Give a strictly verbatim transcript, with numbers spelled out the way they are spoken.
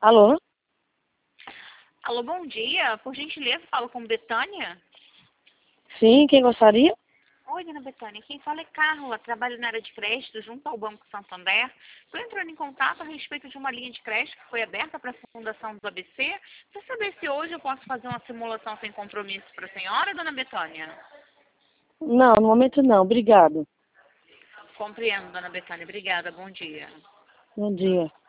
Alô? Alô, bom dia. Por gentileza, falo com Betânia. Sim, quem gostaria? Oi, dona Betânia. Quem fala é Carla. Trabalho na área de crédito junto ao Banco Santander. Estou entrando em contato a respeito de uma linha de crédito que foi aberta para a Fundação do A B C. Para saber se hoje eu posso fazer uma simulação sem compromisso para a senhora, dona Betânia. Não, no momento não, obrigado. Compreendo, dona Betânia. Obrigada. Bom dia. Bom dia.